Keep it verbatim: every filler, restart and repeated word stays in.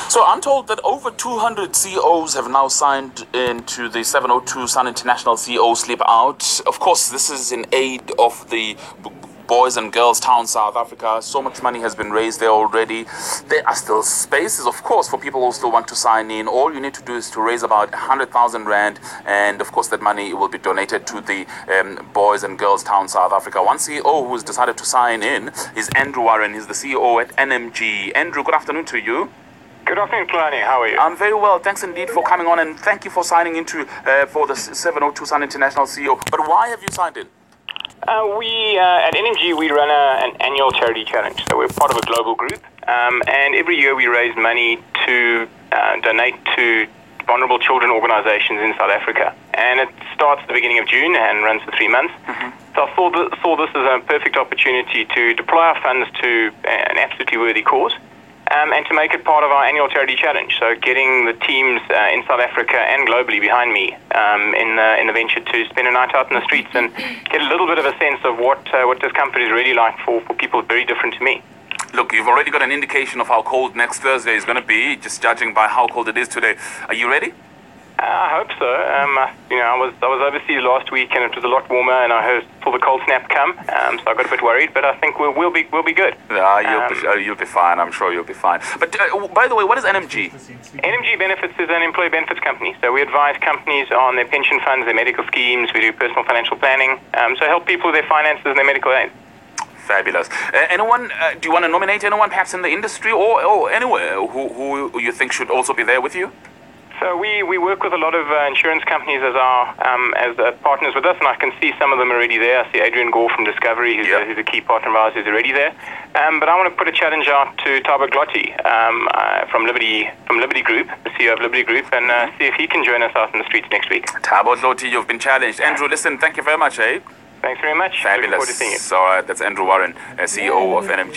So I'm told that over two hundred C E Os have now signed into the seven oh two Sun International C E O Sleep Out. Of course, this is in aid of the b- Boys and Girls Town, South Africa. So much money has been raised there already. There are still spaces, of course, for people who still want to sign in. All you need to do is to raise about one hundred thousand rand, and of course that money will be donated to the um, Boys and Girls Town, South Africa. One C E O who's decided to sign in is Andrew Warren. He's the C E O at N M G. Andrew, good afternoon to you. Good afternoon, Kalani. How are you? I'm very well. Thanks indeed for coming on, and thank you for signing into uh, for the seven oh two Sun International C E O. But why have you signed in? Uh, we uh, at N M G we run a, an annual charity challenge. So we're part of a global group, um, and every year we raise money to uh, donate to vulnerable children organizations in South Africa. And it starts at the beginning of June and runs for three months. Mm-hmm. So I saw, th- saw this as a perfect opportunity to deploy our funds to an absolutely worthy cause. Um, and to make it part of our annual charity challenge. So getting the teams uh, in South Africa and globally behind me um, in, the, in the venture to spend a night out in the streets and get a little bit of a sense of what uh, what this company is really like for, for people very different to me. Look, you've already got an indication of how cold next Thursday is going to be, just judging by how cold it is today. Are you ready? Uh, I hope so. Um, I, you know, I was I was overseas last week and it was a lot warmer, and I heard saw the cold snap come, um, so I got a bit worried. But I think we'll we'll be we'll be good. Yeah, you'll, um, be, uh, you'll be fine. I'm sure you'll be fine. But uh, by the way, what is N M G? N M G Benefits is an employee benefits company. So we advise companies on their pension funds, their medical schemes. We do personal financial planning. Um, so help people with their finances and their medical aid. Fabulous. Uh, anyone? Uh, do you want to nominate anyone, perhaps in the industry or or anywhere, who who you think should also be there with you? So we, we work with a lot of uh, insurance companies as our um, as uh, partners with us, and I can see some of them already there. I see Adrian Gore from Discovery, who's, yep. a, who's a key partner of ours, who's already there. Um, but I want to put a challenge out to Thabo Glotti um, uh, from Liberty from Liberty Group, the C E O of Liberty Group, and uh, see if he can join us out in the streets next week. Thabo Glotti, you've been challenged. Andrew, listen, thank you very much, eh? Thanks very much. Fabulous. Looking forward to seeing you. So uh, that's Andrew Warren, uh, C E O of N M G.